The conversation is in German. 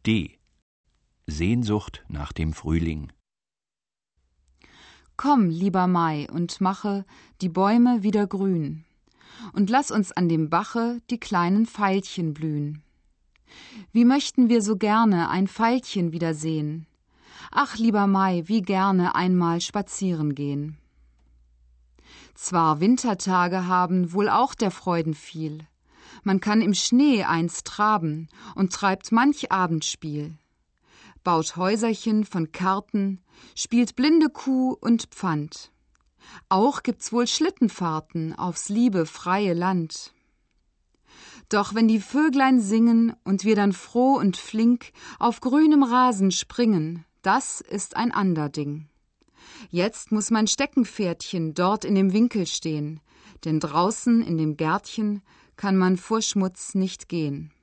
D. Sehnsucht nach dem Frühling. Komm, lieber Mai, und mache die Bäume wieder grün, und lass uns an dem Bache die kleinen Veilchen blühen. Wie möchten wir so gerne ein Veilchen wiedersehen? Ach, lieber Mai, wie gerne einmal spazieren gehen. Zwar Wintertage haben wohl auch der Freuden viel, man kann im Schnee einst traben und treibt manch Abendspiel, baut Häuserchen von Karten, spielt blinde Kuh und Pfand. Auch gibt's wohl Schlittenfahrten aufs liebe, freie Land. Doch wenn die Vöglein singen und wir dann froh und flink auf grünem Rasen springen, das ist ein ander Ding. Jetzt muß mein Steckenpferdchen dort in dem Winkel stehen, denn draußen in dem Gärtchen kann man vor Schmutz nicht gehen.